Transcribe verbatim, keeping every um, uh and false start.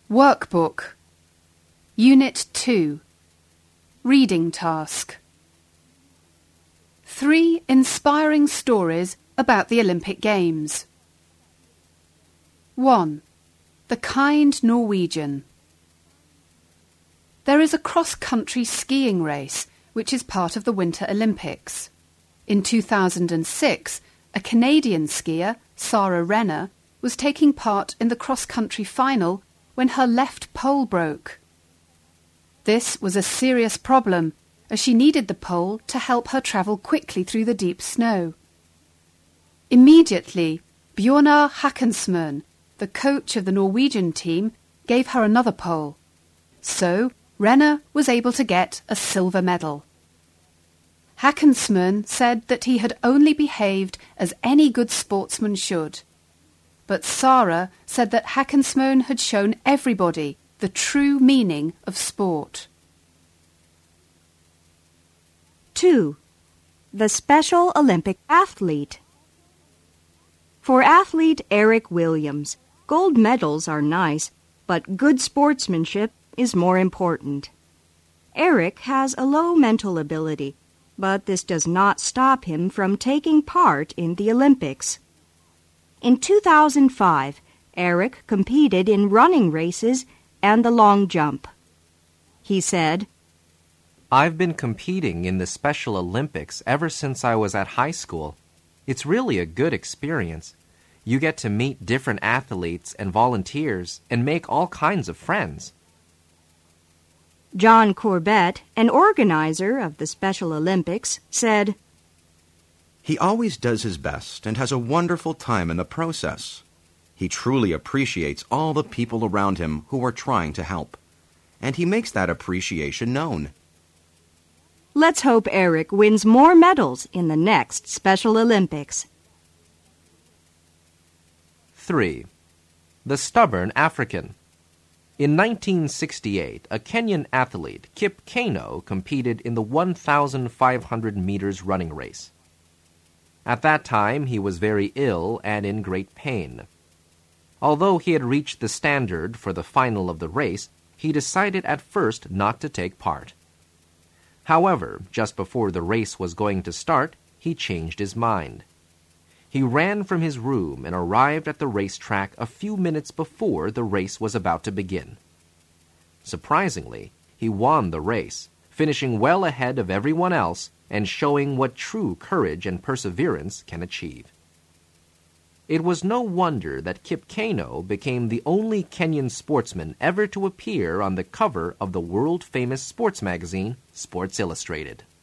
Workbook Unit two Reading Task Three inspiring stories about the Olympic Games. one. The Kind Norwegian. There is a cross-country skiing race which is part of the Winter Olympics. In two thousand six, a Canadian skier, Sarah Renner, was taking part in the cross-country final when her left pole broke. This was a serious problem, as she needed the pole to help her travel quickly through the deep snow. Immediately, Bjørnar Hakonsmøen, the coach of the Norwegian team, gave her another pole. So, Renner was able to get a silver medal. Hakonsmøen said that he had only behaved as any good sportsman should. But Sarah said that Hakonsmøen had shown everybody the true meaning of sport. two. The Special Olympic Athlete. For athlete Eric Williams, gold medals are nice, but good sportsmanship is more important. Eric has a low mental ability, but this does not stop him from taking part in the Olympics. In two thousand five, Eric competed in running races and the long jump. He said, I've been competing in the Special Olympics ever since I was at high school. It's really a good experience. You get to meet different athletes and volunteers and make all kinds of friends. John Corbett, an organizer of the Special Olympics, said, He always does his best and has a wonderful time in the process. He truly appreciates all the people around him who are trying to help, and he makes that appreciation known. Let's hope Eric wins more medals in the next Special Olympics. three. The Stubborn African. In nineteen sixty-eight, a Kenyan athlete, Kip Keino, competed in the one thousand five hundred meters running race. At that time, he was very ill and in great pain. Although he had reached the standard for the final of the race, he decided at first not to take part. However, just before the race was going to start, he changed his mind. He ran from his room and arrived at the racetrack a few minutes before the race was about to begin. Surprisingly, he won the race, finishing well ahead of everyone else and showing what true courage and perseverance can achieve. It was no wonder that Kip Keino became the only Kenyan sportsman ever to appear on the cover of the world-famous sports magazine, Sports Illustrated.